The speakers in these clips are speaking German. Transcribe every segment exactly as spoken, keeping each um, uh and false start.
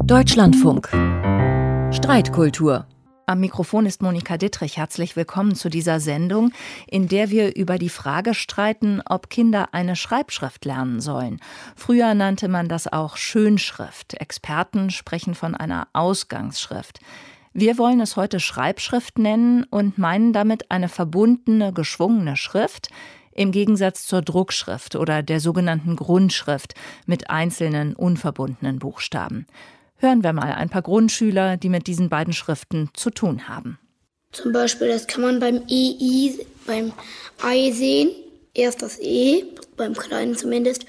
Deutschlandfunk. Streitkultur. Am Mikrofon ist Monika Dittrich. Herzlich willkommen zu dieser Sendung, in der wir über die Frage streiten, ob Kinder eine Schreibschrift lernen sollen. Früher nannte man das auch Schönschrift. Experten sprechen von einer Ausgangsschrift. Wir wollen es heute Schreibschrift nennen und meinen damit eine verbundene, geschwungene Schrift, im Gegensatz zur Druckschrift oder der sogenannten Grundschrift mit einzelnen, unverbundenen Buchstaben. Hören wir mal ein paar Grundschüler, die mit diesen beiden Schriften zu tun haben. Zum Beispiel, das kann man beim E I, beim Ei sehen. Erst das E, beim Kleinen zumindest.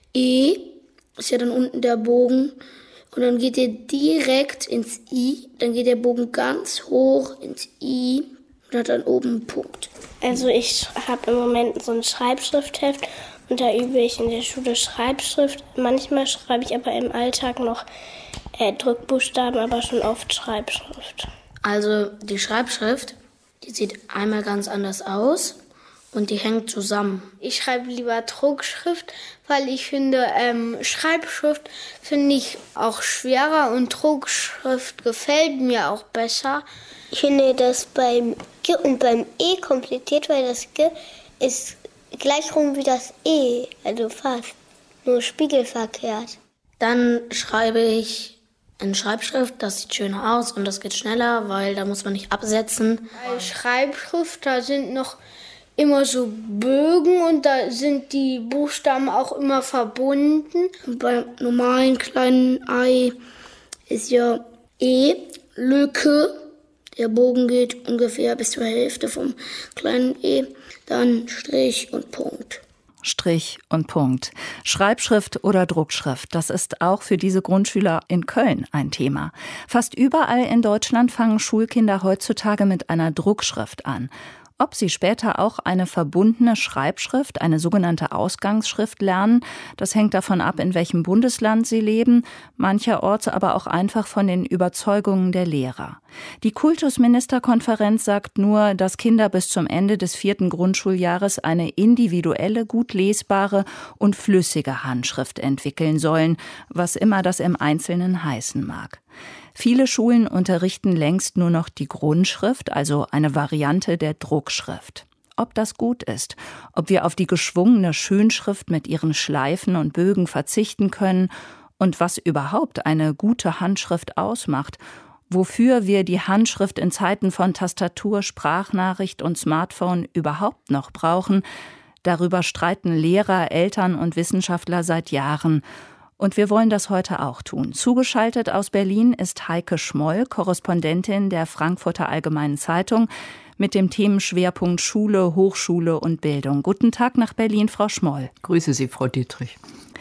E ist ja dann unten der Bogen. Und dann geht der direkt ins I. Dann geht der Bogen ganz hoch ins I und hat dann oben einen Punkt. Also ich habe im Moment so ein Schreibschriftheft und da übe ich in der Schule Schreibschrift. Manchmal schreibe ich aber im Alltag noch äh, Druckbuchstaben, aber schon oft Schreibschrift. Also die Schreibschrift, die sieht einmal ganz anders aus und die hängt zusammen. Ich schreibe lieber Druckschrift, weil ich finde, ähm, Schreibschrift finde ich auch schwerer und Druckschrift gefällt mir auch besser. Ich finde das beim G und beim E kompliziert, weil das G ist gleich rum wie das E, also fast, nur spiegelverkehrt. Dann schreibe ich in Schreibschrift, das sieht schöner aus und das geht schneller, weil da muss man nicht absetzen. Bei Schreibschrift, da sind noch immer so Bögen und da sind die Buchstaben auch immer verbunden. Und beim normalen kleinen Ei ist ja E, Lücke. Der Bogen geht ungefähr bis zur Hälfte vom kleinen E. Dann Strich und Punkt. Strich und Punkt. Schreibschrift oder Druckschrift, das ist auch für diese Grundschüler in Köln ein Thema. Fast überall in Deutschland fangen Schulkinder heutzutage mit einer Druckschrift an. Ob sie später auch eine verbundene Schreibschrift, eine sogenannte Ausgangsschrift lernen, das hängt davon ab, in welchem Bundesland sie leben, mancherorts aber auch einfach von den Überzeugungen der Lehrer. Die Kultusministerkonferenz sagt nur, dass Kinder bis zum Ende des vierten Grundschuljahres eine individuelle, gut lesbare und flüssige Handschrift entwickeln sollen, was immer das im Einzelnen heißen mag. Viele Schulen unterrichten längst nur noch die Grundschrift, also eine Variante der Druckschrift. Ob das gut ist, ob wir auf die geschwungene Schönschrift mit ihren Schleifen und Bögen verzichten können und was überhaupt eine gute Handschrift ausmacht, wofür wir die Handschrift in Zeiten von Tastatur, Sprachnachricht und Smartphone überhaupt noch brauchen, darüber streiten Lehrer, Eltern und Wissenschaftler seit Jahren. Und wir wollen das heute auch tun. Zugeschaltet aus Berlin ist Heike Schmoll, Korrespondentin der Frankfurter Allgemeinen Zeitung, mit dem Themenschwerpunkt Schule, Hochschule und Bildung. Guten Tag nach Berlin, Frau Schmoll. Grüße Sie, Frau Dittrich.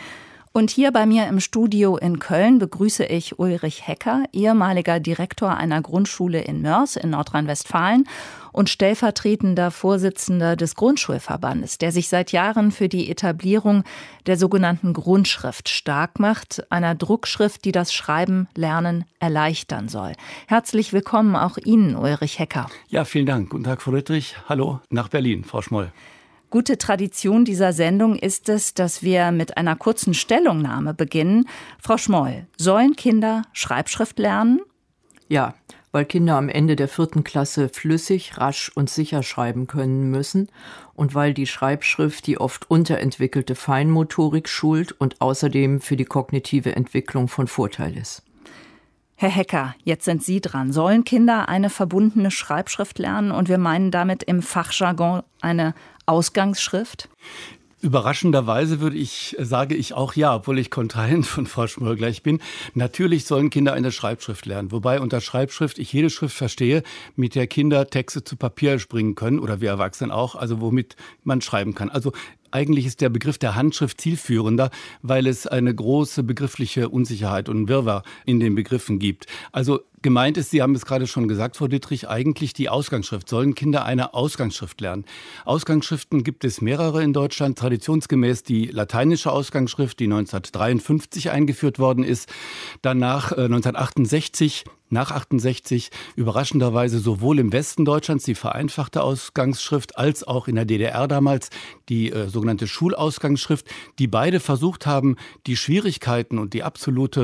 Und hier bei mir im Studio in Köln begrüße ich Ulrich Hecker, ehemaliger Direktor einer Grundschule in Moers in Nordrhein-Westfalen und stellvertretender Vorsitzender des Grundschulverbandes, der sich seit Jahren für die Etablierung der sogenannten Grundschrift stark macht, einer Druckschrift, die das Schreiben, Lernen erleichtern soll. Herzlich willkommen auch Ihnen, Ulrich Hecker. Ja, vielen Dank. Guten Tag, Frau Dittrich. Hallo nach Berlin, Frau Schmoll. Gute Tradition dieser Sendung ist es, dass wir mit einer kurzen Stellungnahme beginnen. Frau Schmoll, sollen Kinder Schreibschrift lernen? Ja, weil Kinder am Ende der vierten Klasse flüssig, rasch und sicher schreiben können müssen und weil die Schreibschrift die oft unterentwickelte Feinmotorik schult und außerdem für die kognitive Entwicklung von Vorteil ist. Herr Hecker, jetzt sind Sie dran. Sollen Kinder eine verbundene Schreibschrift lernen? Und wir meinen damit im Fachjargon eine Ausgangsschrift? Überraschenderweise würde ich, sage ich auch ja, obwohl ich Kontrahent von Frau Schmoll gleich bin. Natürlich sollen Kinder eine Schreibschrift lernen. Wobei unter Schreibschrift ich jede Schrift verstehe, mit der Kinder Texte zu Papier springen können oder wir Erwachsenen auch, also womit man schreiben kann. Also eigentlich ist der Begriff der Handschrift zielführender, weil es eine große begriffliche Unsicherheit und Wirrwarr in den Begriffen gibt. Also gemeint ist, Sie haben es gerade schon gesagt, Frau Dittrich, eigentlich die Ausgangsschrift. Sollen Kinder eine Ausgangsschrift lernen? Ausgangsschriften gibt es mehrere in Deutschland. Traditionsgemäß die lateinische Ausgangsschrift, die neunzehnhundertdreiundfünfzig eingeführt worden ist. Danach äh, neunzehnhundertachtundsechzig nach achtundsechzig überraschenderweise sowohl im Westen Deutschlands die vereinfachte Ausgangsschrift als auch in der D D R damals die äh, sogenannte Schulausgangsschrift, die beide versucht haben, die Schwierigkeiten und die absolute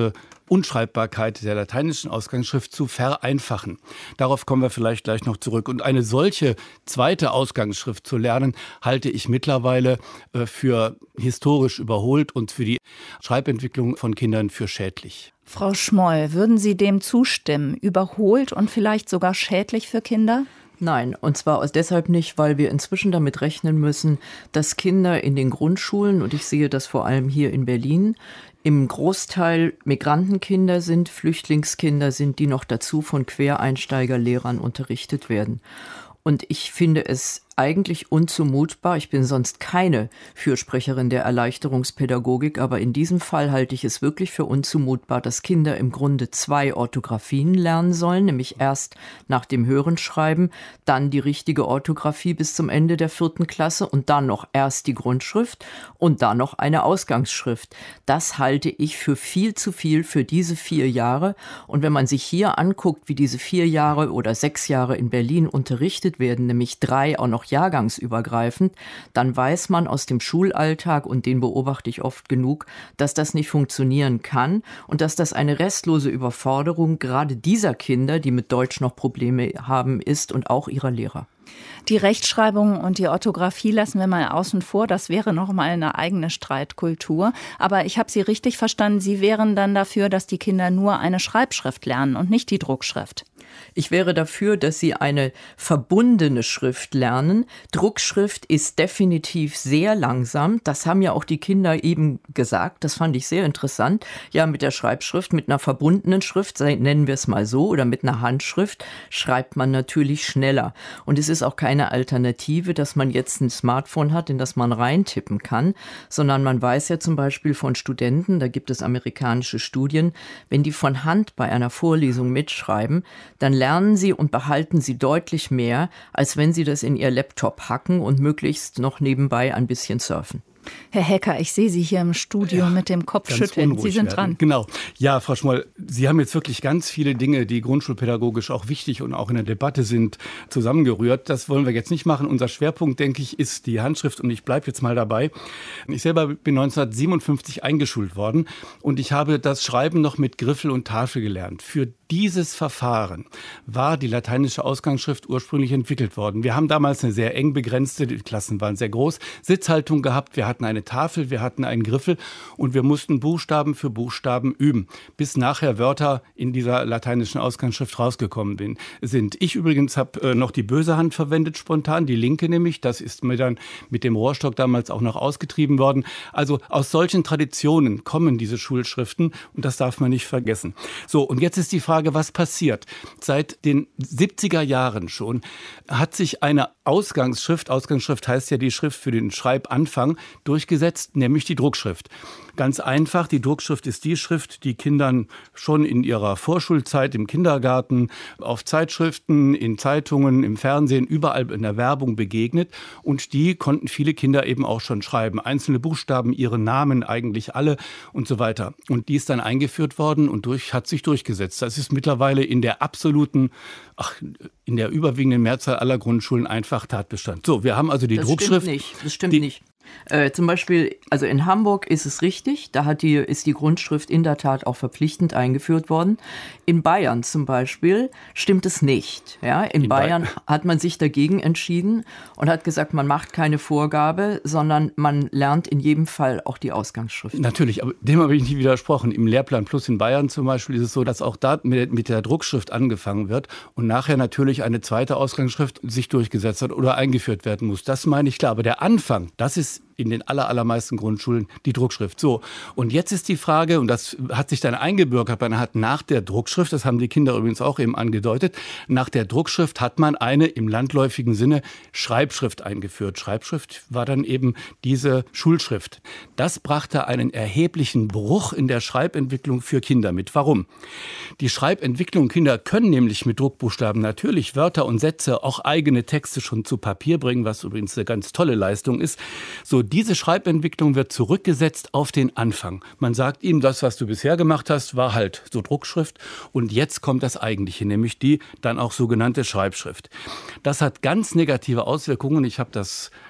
Unschreibbarkeit der lateinischen Ausgangsschrift zu vereinfachen. Darauf kommen wir vielleicht gleich noch zurück. Und eine solche zweite Ausgangsschrift zu lernen, halte ich mittlerweile äh, für historisch überholt und für die Schreibentwicklung von Kindern für schädlich. Frau Schmoll, würden Sie dem zustimmen? Überholt und vielleicht sogar schädlich für Kinder? Nein, und zwar deshalb nicht, weil wir inzwischen damit rechnen müssen, dass Kinder in den Grundschulen, und ich sehe das vor allem hier in Berlin, im Großteil Migrantenkinder sind, Flüchtlingskinder sind, die noch dazu von Quereinsteigerlehrern unterrichtet werden. Und ich finde es eigentlich unzumutbar. Ich bin sonst keine Fürsprecherin der Erleichterungspädagogik, aber in diesem Fall halte ich es wirklich für unzumutbar, dass Kinder im Grunde zwei Orthographien lernen sollen, nämlich erst nach dem Hörenschreiben, dann die richtige Orthographie bis zum Ende der vierten Klasse und dann noch erst die Grundschrift und dann noch eine Ausgangsschrift. Das halte ich für viel zu viel für diese vier Jahre. Und wenn man sich hier anguckt, wie diese vier Jahre oder sechs Jahre in Berlin unterrichtet werden, nämlich drei auch noch jahrgangsübergreifend, dann weiß man aus dem Schulalltag, und den beobachte ich oft genug, dass das nicht funktionieren kann und dass das eine restlose Überforderung gerade dieser Kinder, die mit Deutsch noch Probleme haben, ist und auch ihrer Lehrer. Die Rechtschreibung und die Orthographie lassen wir mal außen vor. Das wäre noch mal eine eigene Streitkultur. Aber ich habe Sie richtig verstanden. Sie wären dann dafür, dass die Kinder nur eine Schreibschrift lernen und nicht die Druckschrift. Ich wäre dafür, dass sie eine verbundene Schrift lernen. Druckschrift ist definitiv sehr langsam. Das haben ja auch die Kinder eben gesagt. Das fand ich sehr interessant. Ja, mit der Schreibschrift, mit einer verbundenen Schrift, nennen wir es mal so, oder mit einer Handschrift, schreibt man natürlich schneller. Und es ist auch keine Alternative, dass man jetzt ein Smartphone hat, in das man reintippen kann, sondern man weiß ja zum Beispiel von Studenten, da gibt es amerikanische Studien, wenn die von Hand bei einer Vorlesung mitschreiben, dann lernen sie und behalten sie deutlich mehr, als wenn sie das in ihr Laptop hacken und möglichst noch nebenbei ein bisschen surfen. Herr Hecker, ich sehe Sie hier im Studio ja, mit dem Kopf schütteln. Sie sind werden. dran. Genau. Ja, Frau Schmoll, Sie haben jetzt wirklich ganz viele Dinge, die grundschulpädagogisch auch wichtig und auch in der Debatte sind, zusammengerührt. Das wollen wir jetzt nicht machen. Unser Schwerpunkt, denke ich, ist die Handschrift und ich bleibe jetzt mal dabei. Ich selber bin neunzehnhundertsiebenundfünfzig eingeschult worden und ich habe das Schreiben noch mit Griffel und Tafel gelernt. Für dieses Verfahren war die lateinische Ausgangsschrift ursprünglich entwickelt worden. Wir haben damals eine sehr eng begrenzte, die Klassen waren sehr groß, Sitzhaltung gehabt. Wir hatten eine Tafel, wir hatten einen Griffel und wir mussten Buchstaben für Buchstaben üben, bis nachher Wörter in dieser lateinischen Ausgangsschrift rausgekommen bin, sind. Ich übrigens habe äh, noch die böse Hand verwendet spontan, die linke nämlich. Das ist mir dann mit dem Rohrstock damals auch noch ausgetrieben worden. Also aus solchen Traditionen kommen diese Schulschriften und das darf man nicht vergessen. So, und jetzt ist die Frage, was passiert? Seit den siebziger Jahren schon hat sich eine Ausgangsschrift, Ausgangsschrift heißt ja die Schrift für den Schreibanfang, durchgesetzt, nämlich die Druckschrift. Ganz einfach, die Druckschrift ist die Schrift, die Kindern schon in ihrer Vorschulzeit im Kindergarten, auf Zeitschriften, in Zeitungen, im Fernsehen, überall in der Werbung begegnet. Und die konnten viele Kinder eben auch schon schreiben. Einzelne Buchstaben, ihre Namen eigentlich alle und so weiter. Und die ist dann eingeführt worden und durch, hat sich durchgesetzt. Das ist mittlerweile in der absoluten, ach, in der überwiegenden Mehrzahl aller Grundschulen einfach Tatbestand. So, wir haben also die das Druckschrift. Stimmt nicht. Das stimmt die, nicht. Äh, zum Beispiel, also in Hamburg ist es richtig, da hat die, ist die Grundschrift in der Tat auch verpflichtend eingeführt worden. In Bayern zum Beispiel stimmt es nicht. Ja, in, in Bayern Bay- hat man sich dagegen entschieden und hat gesagt, man macht keine Vorgabe, sondern man lernt in jedem Fall auch die Ausgangsschrift. Natürlich, aber dem habe ich nicht widersprochen. Im Lehrplan Plus in Bayern zum Beispiel ist es so, dass auch da mit, mit der Druckschrift angefangen wird und nachher natürlich eine zweite Ausgangsschrift sich durchgesetzt hat oder eingeführt werden muss. Das meine ich klar. Aber der Anfang, das ist in den aller, allermeisten Grundschulen die Druckschrift. So, und jetzt ist die Frage, und das hat sich dann eingebürgert, man hat nach der Druckschrift, das haben die Kinder übrigens auch eben angedeutet, nach der Druckschrift hat man eine im landläufigen Sinne Schreibschrift eingeführt. Schreibschrift war dann eben diese Schulschrift. Das brachte einen erheblichen Bruch in der Schreibentwicklung für Kinder mit. Warum? Die Schreibentwicklung, Kinder können nämlich mit Druckbuchstaben natürlich Wörter und Sätze, auch eigene Texte schon zu Papier bringen, was übrigens eine ganz tolle Leistung ist. So, diese Schreibentwicklung wird zurückgesetzt auf den Anfang. Man sagt ihm, das, was du bisher gemacht hast, war halt so Druckschrift und jetzt kommt das Eigentliche, nämlich die dann auch sogenannte Schreibschrift. Das hat ganz negative Auswirkungen. Ich habe das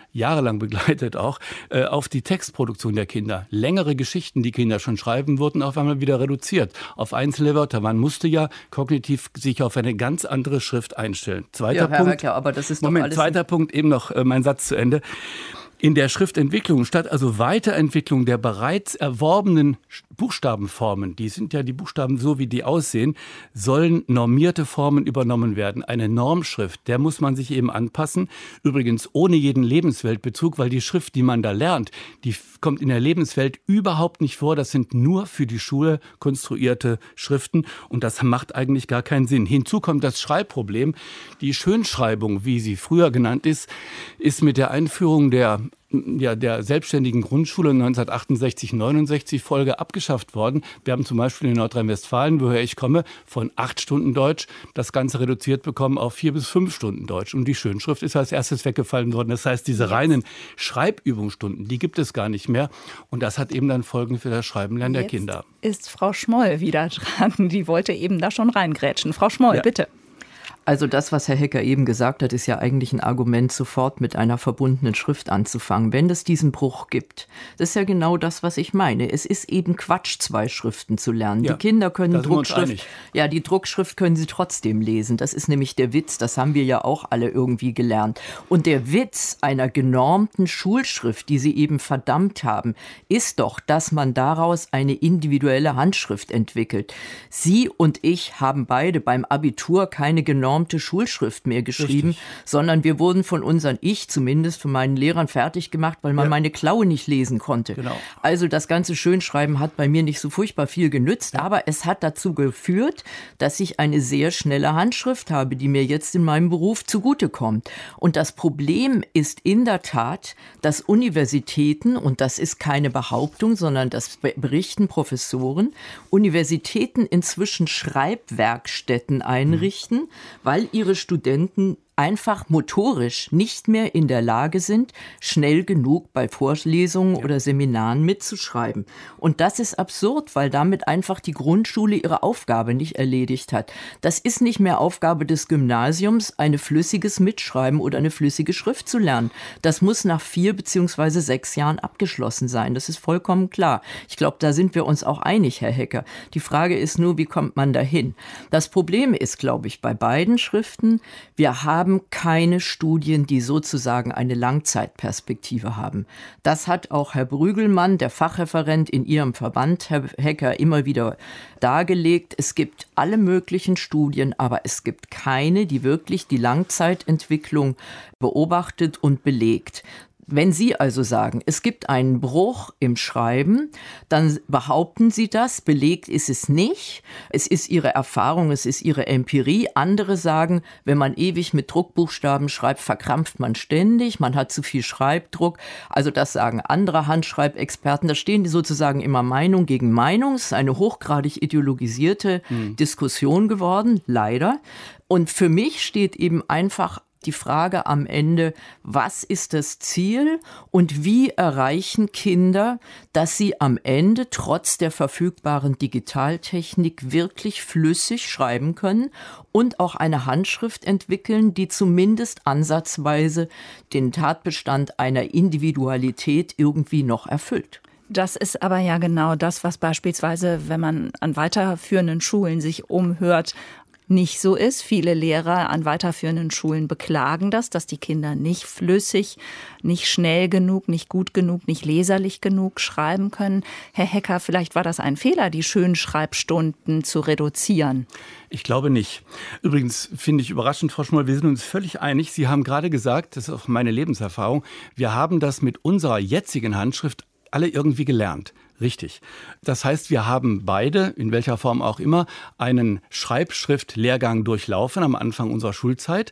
jahrelang begleitet auch, äh, auf die Textproduktion der Kinder. Längere Geschichten, die Kinder schon schreiben, wurden auf einmal wieder reduziert auf einzelne Wörter. Man musste ja kognitiv sich auf eine ganz andere Schrift einstellen. Zweiter ja, Herr Punkt. Höcker, aber das ist doch Moment, alles zweiter Punkt, eben noch äh, mein Satz zu Ende. In der Schriftentwicklung statt also Weiterentwicklung der bereits erworbenen Buchstabenformen, die sind ja die Buchstaben so, wie die aussehen, sollen normierte Formen übernommen werden. Eine Normschrift, der muss man sich eben anpassen. Übrigens ohne jeden Lebensweltbezug, weil die Schrift, die man da lernt, die kommt in der Lebenswelt überhaupt nicht vor. Das sind nur für die Schule konstruierte Schriften und das macht eigentlich gar keinen Sinn. Hinzu kommt das Schreibproblem. Die Schönschreibung, wie sie früher genannt ist, ist mit der Einführung der Ja, der selbstständigen Grundschule neunzehnhundertachtundsechzig neunundsechzig Folge abgeschafft worden. Wir haben zum Beispiel in Nordrhein-Westfalen, woher ich komme, von acht Stunden Deutsch das Ganze reduziert bekommen auf vier bis fünf Stunden Deutsch. Und die Schönschrift ist als erstes weggefallen worden. Das heißt, diese reinen Schreibübungsstunden, die gibt es gar nicht mehr. Und das hat eben dann Folgen für das Schreibenlernen der Jetzt Kinder. Ist Frau Schmoll wieder dran. Die wollte eben da schon reingrätschen. Frau Schmoll, Ja. bitte. Also das, was Herr Hecker eben gesagt hat, ist ja eigentlich ein Argument, sofort mit einer verbundenen Schrift anzufangen, wenn es diesen Bruch gibt. Das ist ja genau das, was ich meine. Es ist eben Quatsch, zwei Schriften zu lernen. Ja, die Kinder können da sind wir uns Druckschrift, einig. ja, die Druckschrift können sie trotzdem lesen. Das ist nämlich der Witz. Das haben wir ja auch alle irgendwie gelernt. Und der Witz einer genormten Schulschrift, die sie eben verdammt haben, ist doch, dass man daraus eine individuelle Handschrift entwickelt. Sie und ich haben beide beim Abitur keine genormte Schulschrift mehr geschrieben, Richtig. sondern wir wurden von unseren, ich zumindest, von meinen Lehrern fertig gemacht, weil man Ja. meine Klaue nicht lesen konnte. Genau. Also das ganze Schönschreiben hat bei mir nicht so furchtbar viel genützt, ja. aber es hat dazu geführt, dass ich eine sehr schnelle Handschrift habe, die mir jetzt in meinem Beruf zugutekommt. Und das Problem ist in der Tat, dass Universitäten, und das ist keine Behauptung, sondern das berichten Professoren, Universitäten inzwischen Schreibwerkstätten einrichten, mhm. weil ihre Studenten einfach motorisch nicht mehr in der Lage sind, schnell genug bei Vorlesungen ja. oder Seminaren mitzuschreiben. Und das ist absurd, weil damit einfach die Grundschule ihre Aufgabe nicht erledigt hat. Das ist nicht mehr Aufgabe des Gymnasiums, ein flüssiges Mitschreiben oder eine flüssige Schrift zu lernen. Das muss nach vier beziehungsweise sechs Jahren abgeschlossen sein. Das ist vollkommen klar. Ich glaube, da sind wir uns auch einig, Herr Hecker. Die Frage ist nur, wie kommt man dahin? Das Problem ist, glaube ich, bei beiden Schriften, wir haben keine Studien, die sozusagen eine Langzeitperspektive haben. Das hat auch Herr Brügelmann, der Fachreferent in Ihrem Verband, Herr Hecker, immer wieder dargelegt. Es gibt alle möglichen Studien, aber es gibt keine, die wirklich die Langzeitentwicklung beobachtet und belegt. Wenn Sie also sagen, es gibt einen Bruch im Schreiben, dann behaupten Sie das, belegt ist es nicht. Es ist Ihre Erfahrung, es ist Ihre Empirie. Andere sagen, wenn man ewig mit Druckbuchstaben schreibt, verkrampft man ständig, man hat zu viel Schreibdruck. Also das sagen andere Handschreibexperten. Da stehen die sozusagen immer Meinung gegen Meinung. Es ist eine hochgradig ideologisierte hm. Diskussion geworden, leider. Und für mich steht eben einfach die Frage am Ende, was ist das Ziel und wie erreichen Kinder, dass sie am Ende trotz der verfügbaren Digitaltechnik wirklich flüssig schreiben können und auch eine Handschrift entwickeln, die zumindest ansatzweise den Tatbestand einer Individualität irgendwie noch erfüllt. Das ist aber ja genau das, was beispielsweise, wenn man an weiterführenden Schulen sich umhört, nicht so ist. Viele Lehrer an weiterführenden Schulen beklagen das, dass die Kinder nicht flüssig, nicht schnell genug, nicht gut genug, nicht leserlich genug schreiben können. Herr Hecker, vielleicht war das ein Fehler, die Schönschreibstunden zu reduzieren. Ich glaube nicht. Übrigens finde ich überraschend, Frau Schmoll, wir sind uns völlig einig. Sie haben gerade gesagt, das ist auch meine Lebenserfahrung, wir haben das mit unserer jetzigen Handschrift alle irgendwie gelernt. Richtig. Das heißt, wir haben beide, in welcher Form auch immer, einen Schreibschriftlehrgang durchlaufen am Anfang unserer Schulzeit.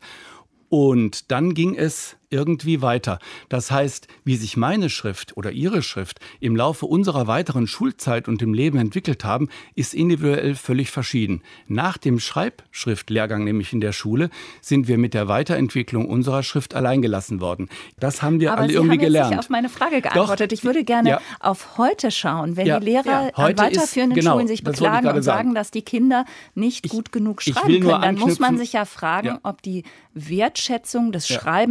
Und dann ging es irgendwie weiter. Das heißt, wie sich meine Schrift oder Ihre Schrift im Laufe unserer weiteren Schulzeit und im Leben entwickelt haben, ist individuell völlig verschieden. Nach dem Schreibschriftlehrgang, nämlich in der Schule, sind wir mit der Weiterentwicklung unserer Schrift alleingelassen worden. Das haben wir Aber alle Sie irgendwie haben jetzt gelernt. nicht auf meine Frage geantwortet. Doch, ich würde gerne ja. auf heute schauen. Wenn ja, die Lehrer ja. an weiterführenden ist, genau, Schulen sich beklagen und sagen, dass die Kinder nicht ich, gut genug ich schreiben können, dann anknüpfen. muss man sich ja fragen, ja. ob die Wertschätzung des ja. Schreibenlernens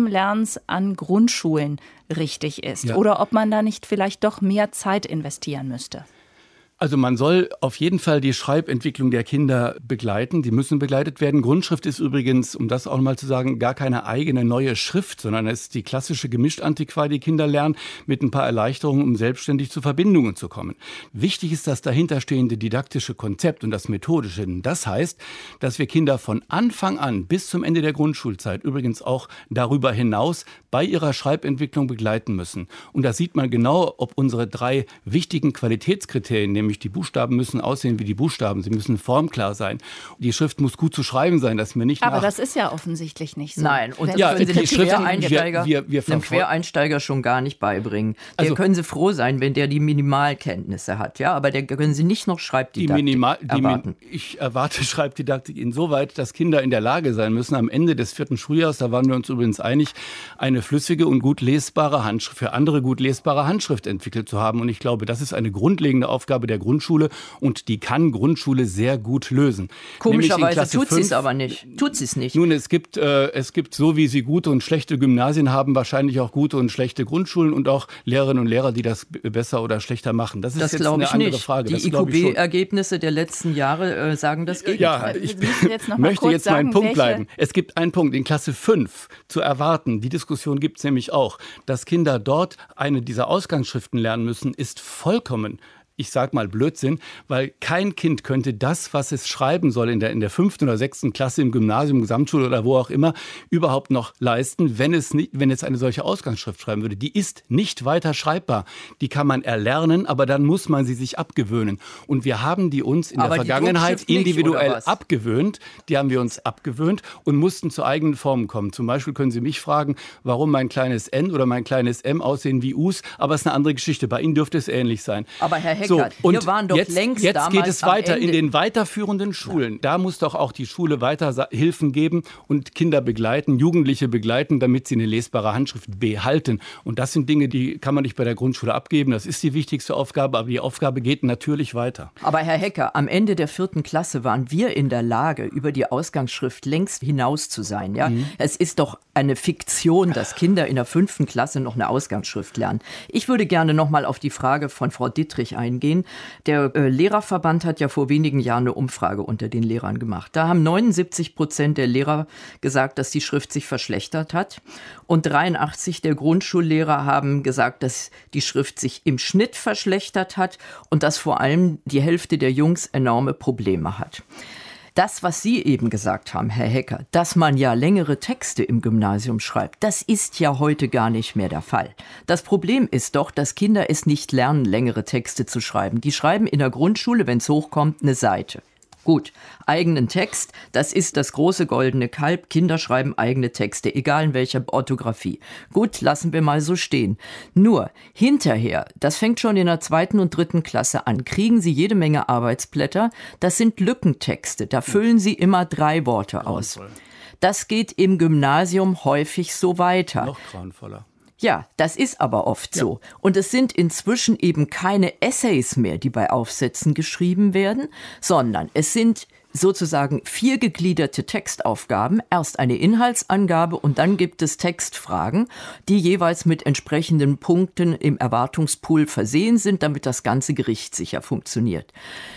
spätestens an Grundschulen richtig ist. Ja. Oder ob man da nicht vielleicht doch mehr Zeit investieren müsste. Also man soll auf jeden Fall die Schreibentwicklung der Kinder begleiten. Die müssen begleitet werden. Grundschrift ist übrigens, um das auch mal zu sagen, gar keine eigene neue Schrift, sondern es ist die klassische Gemischtantiqua, die Kinder lernen, mit ein paar Erleichterungen, um selbstständig zu Verbindungen zu kommen. Wichtig ist das dahinterstehende didaktische Konzept und das Methodische. Das heißt, dass wir Kinder von Anfang an bis zum Ende der Grundschulzeit, übrigens auch darüber hinaus, bei ihrer Schreibentwicklung begleiten müssen. Und da sieht man genau, ob unsere drei wichtigen Qualitätskriterien, nämlich die Buchstaben müssen aussehen wie die Buchstaben, sie müssen formklar sein. Die Schrift muss gut zu schreiben sein, dass mir nicht Aber nach das ist ja offensichtlich nicht so. Nein, und das ja, können Sie die einem Schriften- Quereinsteiger, wir- wir- wir einem verfol- Quereinsteiger schon gar nicht beibringen. Der Also- können Sie froh sein, wenn der die Minimalkenntnisse hat, ja, aber der können Sie nicht noch Die Schreibdidaktik Minimal, die erwarten. Min, ich erwarte Schreibdidaktik insoweit, dass Kinder in der Lage sein müssen, am Ende des vierten Schuljahres, da waren wir uns übrigens einig, eine flüssige und gut lesbare Handschrift, für andere gut lesbare Handschrift entwickelt zu haben. Und ich glaube, das ist eine grundlegende Aufgabe der Grundschule und die kann Grundschule sehr gut lösen. Nämlich in Komischerweise Klasse tut sie es fünf. aber nicht. Tut sie es nicht. Nun, es gibt, äh, es gibt so, wie Sie gute und schlechte Gymnasien haben, wahrscheinlich auch gute und schlechte Grundschulen und auch Lehrerinnen und Lehrer, die das b- besser oder schlechter machen. Das ist Das jetzt glaube eine ich andere nicht. Frage. Die Das glaube ich schon. I Q B-Ergebnisse der letzten Jahre äh, sagen das Ja, Gegenteil. ich Sie müssen jetzt noch mal möchte kurz jetzt meinen sagen, Punkt welche- bleiben. Es gibt einen Punkt in Klasse fünf zu erwarten. Die Diskussion gibt es nämlich auch. Dass Kinder dort eine dieser Ausgangsschriften lernen müssen, ist vollkommen, ich sag mal Blödsinn, weil kein Kind könnte das, was es schreiben soll in der, in der fünften oder sechsten Klasse im Gymnasium, Gesamtschule oder wo auch immer, überhaupt noch leisten, wenn es nicht, wenn es eine solche Ausgangsschrift schreiben würde. Die ist nicht weiter schreibbar. Die kann man erlernen, aber dann muss man sie sich abgewöhnen. Und wir haben die uns in Aber der die Vergangenheit Druckschrift nicht, individuell oder was? abgewöhnt. Die haben wir uns abgewöhnt und mussten zu eigenen Formen kommen. Zum Beispiel können Sie mich fragen, warum mein kleines N oder mein kleines M aussehen wie U's, aber es ist eine andere Geschichte. Bei Ihnen dürfte es ähnlich sein. Aber Herr Heckert, So, wir und waren doch jetzt, längst jetzt damals geht es am weiter in Ende. den weiterführenden Schulen. Ja. Da muss doch auch die Schule weiter Sa- Hilfen geben und Kinder begleiten, Jugendliche begleiten, damit sie eine lesbare Handschrift behalten. Und das sind Dinge, die kann man nicht bei der Grundschule abgeben. Das ist die wichtigste Aufgabe, aber die Aufgabe geht natürlich weiter. Aber Herr Hecker, am Ende der vierten Klasse waren wir in der Lage, über die Ausgangsschrift längst hinaus zu sein. Ja? Mhm. Es ist doch eine Fiktion, dass Kinder in der fünften Klasse noch eine Ausgangsschrift lernen. Ich würde gerne noch mal auf die Frage von Frau Dittrich eingehen. Der äh, Lehrerverband hat ja vor wenigen Jahren eine Umfrage unter den Lehrern gemacht. Da haben neunundsiebzig Prozent der Lehrer gesagt, dass die Schrift sich verschlechtert hat. Und dreiundachtzig der Grundschullehrer haben gesagt, dass die Schrift sich im Schnitt verschlechtert hat und dass vor allem die Hälfte der Jungs enorme Probleme hat. Das, was Sie eben gesagt haben, Herr Hecker, dass man ja längere Texte im Gymnasium schreibt, das ist ja heute gar nicht mehr der Fall. Das Problem ist doch, dass Kinder es nicht lernen, längere Texte zu schreiben. Die schreiben in der Grundschule, wenn es hochkommt, eine Seite. Gut, eigenen Text, das ist das große goldene Kalb. Kinder schreiben eigene Texte, egal in welcher Orthographie. Gut, lassen wir mal so stehen. Nur, hinterher, das fängt schon in der zweiten und dritten Klasse an, kriegen sie jede Menge Arbeitsblätter. Das sind Lückentexte, da füllen sie immer drei Worte aus. Das geht im Gymnasium häufig so weiter. Noch grauenvoller. Ja, das ist aber oft ja. so. Und es sind inzwischen eben keine Essays mehr, die bei Aufsätzen geschrieben werden, sondern es sind sozusagen vier gegliederte Textaufgaben. Erst eine Inhaltsangabe und dann gibt es Textfragen, die jeweils mit entsprechenden Punkten im Erwartungspool versehen sind, damit das ganze gerichtssicher funktioniert.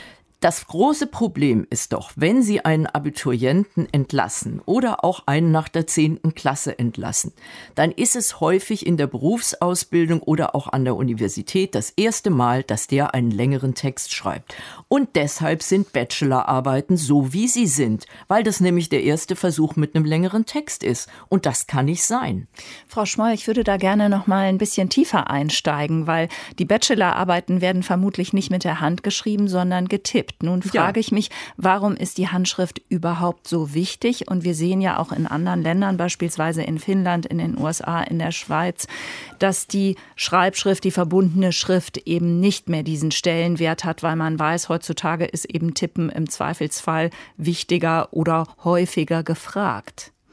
Das große Problem ist doch, wenn Sie einen Abiturienten entlassen oder auch einen nach der zehnten Klasse entlassen, dann ist es häufig in der Berufsausbildung oder auch an der Universität das erste Mal, dass der einen längeren Text schreibt. Und deshalb sind Bachelorarbeiten so, wie sie sind, weil das nämlich der erste Versuch mit einem längeren Text ist. Und das kann nicht sein. Frau Schmoll, ich würde da gerne noch mal ein bisschen tiefer einsteigen, weil die Bachelorarbeiten werden vermutlich nicht mit der Hand geschrieben, sondern getippt. Nun frage ja. ich mich, warum ist die Handschrift überhaupt so wichtig? Und wir sehen ja auch in anderen Ländern, beispielsweise in Finnland, in den U S A, in der Schweiz, dass die Schreibschrift, die verbundene Schrift eben nicht mehr diesen Stellenwert hat, weil man weiß, heutzutage ist eben Tippen im Zweifelsfall wichtiger oder häufiger gefragt.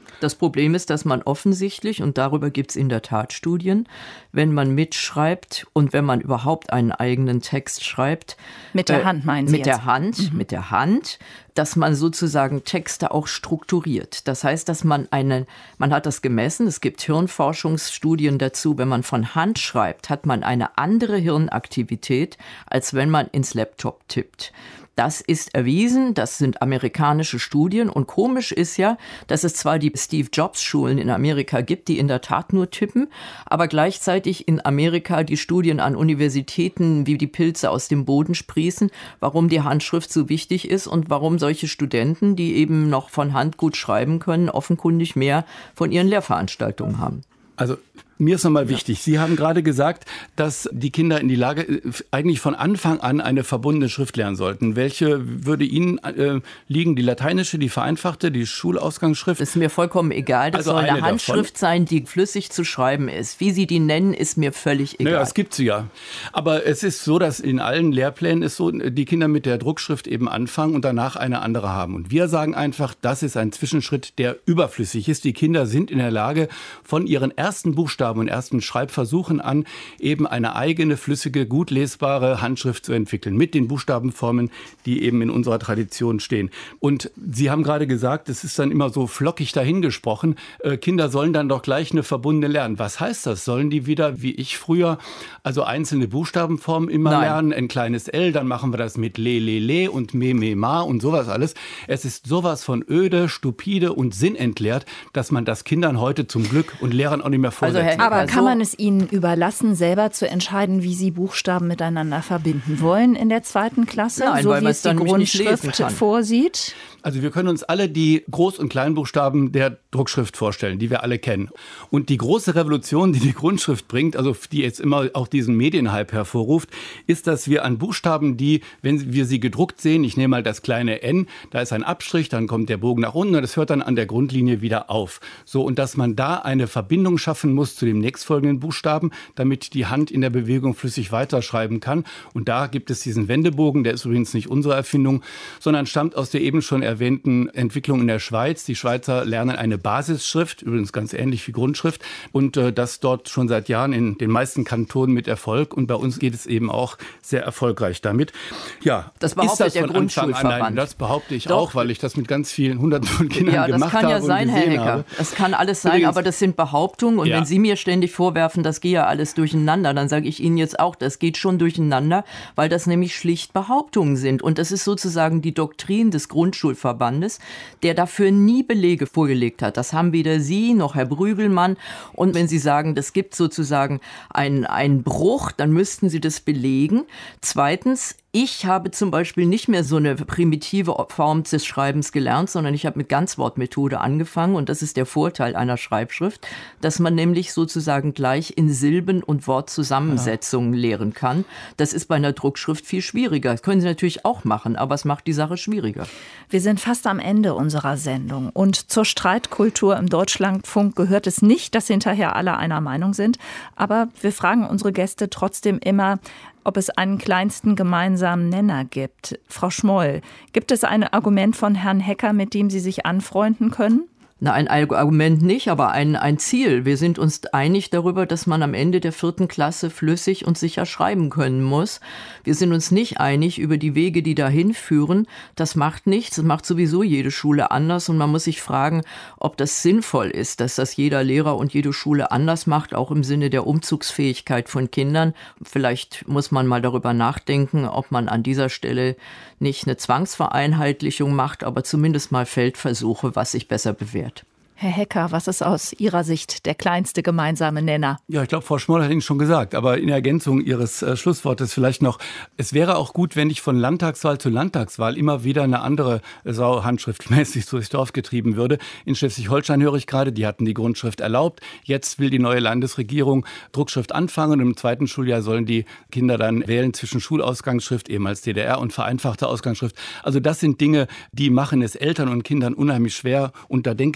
Das Problem ist, dass man offensichtlich, und darüber gibt es in der Tat Studien, wenn man mitschreibt und wenn man überhaupt einen eigenen Text schreibt. Mit der äh, Hand meinen Sie Mit jetzt? der Hand, mhm. mit der Hand, dass man sozusagen Texte auch strukturiert. Das heißt, dass man einen, man hat das gemessen, es gibt Hirnforschungsstudien dazu, wenn man von Hand schreibt, hat man eine andere Hirnaktivität, als wenn man ins Laptop tippt. Das ist erwiesen, das sind amerikanische Studien und komisch ist ja, dass es zwar die Steve-Jobs-Schulen in Amerika gibt, die in der Tat nur tippen, aber gleichzeitig in Amerika die Studien an Universitäten wie die Pilze aus dem Boden sprießen, warum die Handschrift so wichtig ist und warum solche Studenten, die eben noch von Hand gut schreiben können, offenkundig mehr von ihren Lehrveranstaltungen haben. Also mir ist nochmal wichtig, Sie haben gerade gesagt, dass die Kinder in die Lage eigentlich von Anfang an eine verbundene Schrift lernen sollten. Welche würde Ihnen äh, liegen? Die lateinische, die vereinfachte, die Schulausgangsschrift? Das ist mir vollkommen egal. Das also soll eine, eine Handschrift davon sein, die flüssig zu schreiben ist. Wie Sie die nennen, ist mir völlig egal. Naja, es gibt sie ja. Aber es ist so, dass in allen Lehrplänen ist so, die Kinder mit der Druckschrift eben anfangen und danach eine andere haben. Und wir sagen einfach, das ist ein Zwischenschritt, der überflüssig ist. Die Kinder sind in der Lage, von ihren ersten Buchstaben und ersten Schreibversuchen an, eben eine eigene, flüssige, gut lesbare Handschrift zu entwickeln, mit den Buchstabenformen, die eben in unserer Tradition stehen. Und Sie haben gerade gesagt, es ist dann immer so flockig dahingesprochen, äh, Kinder sollen dann doch gleich eine verbundene lernen. Was heißt das? Sollen die wieder, wie ich früher, also einzelne Buchstabenformen immer Nein. lernen, ein kleines L, dann machen wir das mit Le, Le, Le und Me, Me, Ma und sowas alles. Es ist sowas von öde, stupide und sinnentleert, dass man das Kindern heute zum Glück und Lehrern auch nicht mehr vorsetzt. Also, aber kann man es ihnen überlassen, selber zu entscheiden, wie sie Buchstaben miteinander verbinden wollen in der zweiten Klasse, Nein, so weil wie es die Grundschrift vorsieht? Also wir können uns alle die Groß- und Kleinbuchstaben der Druckschrift vorstellen, die wir alle kennen. Und die große Revolution, die die Grundschrift bringt, also die jetzt immer auch diesen Medienhype hervorruft, ist, dass wir an Buchstaben, die, wenn wir sie gedruckt sehen, ich nehme mal das kleine N, da ist ein Abstrich, dann kommt der Bogen nach unten und das hört dann an der Grundlinie wieder auf. So, und dass man da eine Verbindung schaffen muss zu dem nächstfolgenden Buchstaben, damit die Hand in der Bewegung flüssig weiterschreiben kann. Und da gibt es diesen Wendebogen, der ist übrigens nicht unsere Erfindung, sondern stammt aus der eben schon erwähnten Entwicklung in der Schweiz. Die Schweizer lernen eine Basisschrift, übrigens ganz ähnlich wie Grundschrift, und äh, das dort schon seit Jahren in den meisten Kantonen mit Erfolg. Und bei uns geht es eben auch sehr erfolgreich damit. Ja, das behauptet ist das der von Anfang an? Nein, das behaupte ich Doch. auch, weil ich das mit ganz vielen hunderten von Kindern ja, gemacht habe. Ja, das kann ja sein, Herr Hecker. Habe. Das kann alles sein, übrigens, aber das sind Behauptungen. Und ja. wenn Sie mir ständig vorwerfen, das gehe ja alles durcheinander, dann sage ich Ihnen jetzt auch, das geht schon durcheinander, weil das nämlich schlicht Behauptungen sind. Und das ist sozusagen die Doktrin des Grundschulverbandes, der dafür nie Belege vorgelegt hat. Das haben weder Sie noch Herr Brügelmann. Und wenn Sie sagen, das gibt sozusagen einen, einen Bruch, dann müssten Sie das belegen. Zweitens, ich habe zum Beispiel nicht mehr so eine primitive Form des Schreibens gelernt, sondern ich habe mit Ganzwortmethode angefangen. Und das ist der Vorteil einer Schreibschrift, dass man nämlich sozusagen gleich in Silben- und Wortzusammensetzungen ja. lehren kann. Das ist bei einer Druckschrift viel schwieriger. Das können Sie natürlich auch machen, aber es macht die Sache schwieriger. Wir sind fast am Ende unserer Sendung. Und zur Streitkultur im Deutschlandfunk gehört es nicht, dass hinterher alle einer Meinung sind. Aber wir fragen unsere Gäste trotzdem immer, ob es einen kleinsten gemeinsamen Nenner gibt. Frau Schmoll, gibt es ein Argument von Herrn Hecker, mit dem Sie sich anfreunden können? Na, ein Argument nicht, aber ein, ein Ziel. Wir sind uns einig darüber, dass man am Ende der vierten Klasse flüssig und sicher schreiben können muss. Wir sind uns nicht einig über die Wege, die dahin führen. Das macht nichts. Das macht sowieso jede Schule anders. Und man muss sich fragen, ob das sinnvoll ist, dass das jeder Lehrer und jede Schule anders macht, auch im Sinne der Umzugsfähigkeit von Kindern. Vielleicht muss man mal darüber nachdenken, ob man an dieser Stelle nicht eine Zwangsvereinheitlichung macht, aber zumindest mal Feldversuche, was sich besser bewährt. Herr Hecker, was ist aus Ihrer Sicht der kleinste gemeinsame Nenner? Ja, ich glaube, Frau Schmoll hat Ihnen schon gesagt, aber in Ergänzung Ihres äh, Schlusswortes vielleicht noch, es wäre auch gut, wenn nicht von Landtagswahl zu Landtagswahl immer wieder eine andere äh, Sau handschriftmäßig durchs Dorf getrieben würde. In Schleswig-Holstein höre ich gerade, die hatten die Grundschrift erlaubt. Jetzt will die neue Landesregierung Druckschrift anfangen und im zweiten Schuljahr sollen die Kinder dann wählen zwischen Schulausgangsschrift, ehemals D D R, und vereinfachter Ausgangsschrift. Also das sind Dinge, die machen es Eltern und Kindern unheimlich schwer und da denke ich, bietet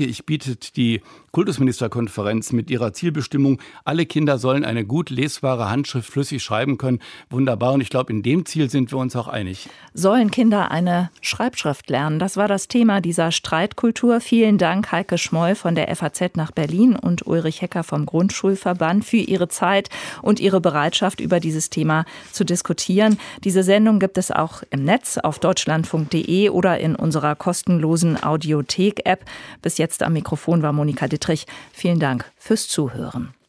arbeitet die Kultusministerkonferenz mit ihrer Zielbestimmung, alle Kinder sollen eine gut lesbare Handschrift flüssig schreiben können. Wunderbar. Und ich glaube, in dem Ziel sind wir uns auch einig. Sollen Kinder eine Schreibschrift lernen? Das war das Thema dieser Streitkultur. Vielen Dank, Heike Schmoll von der F A Z nach Berlin und Ulrich Hecker vom Grundschulverband für Ihre Zeit und Ihre Bereitschaft, über dieses Thema zu diskutieren. Diese Sendung gibt es auch im Netz auf deutschlandfunk punkt de oder in unserer kostenlosen Audiothek-App. Bis jetzt am Mikrofon war Monika Dittrich. Vielen Dank fürs Zuhören.